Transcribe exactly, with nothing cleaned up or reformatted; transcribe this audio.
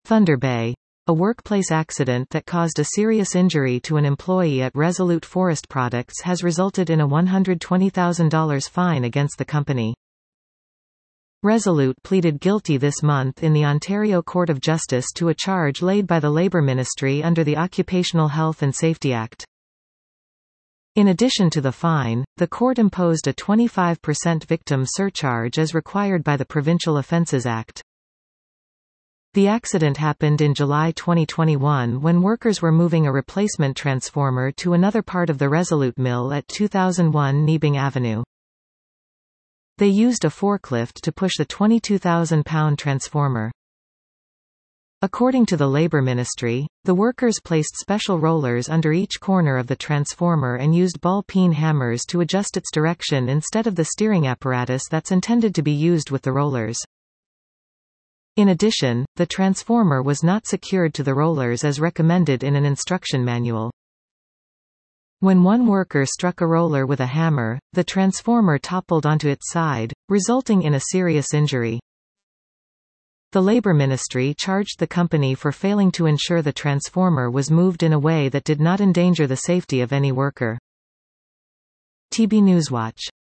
Thunder Bay. A workplace accident that caused a serious injury to an employee at Resolute Forest Products has resulted in a one hundred twenty thousand dollars fine against the company. Resolute pleaded guilty this month in the Ontario Court of Justice to a charge laid by the Labour Ministry under the Occupational Health and Safety Act. In addition to the fine, the court imposed a twenty-five percent victim surcharge as required by the Provincial Offences Act. The accident happened in July twenty twenty-one when workers were moving a replacement transformer to another part of the Resolute mill at two thousand one Niebing Avenue. They used a forklift to push the twenty-two thousand pound transformer. According to the Labour Ministry, the workers placed special rollers under each corner of the transformer and used ball-peen hammers to adjust its direction instead of the steering apparatus that's intended to be used with the rollers. In addition, the transformer was not secured to the rollers as recommended in an instruction manual. When one worker struck a roller with a hammer, the transformer toppled onto its side, resulting in a serious injury. The Labour Ministry charged the company for failing to ensure the transformer was moved in a way that did not endanger the safety of any worker. T B Newswatch.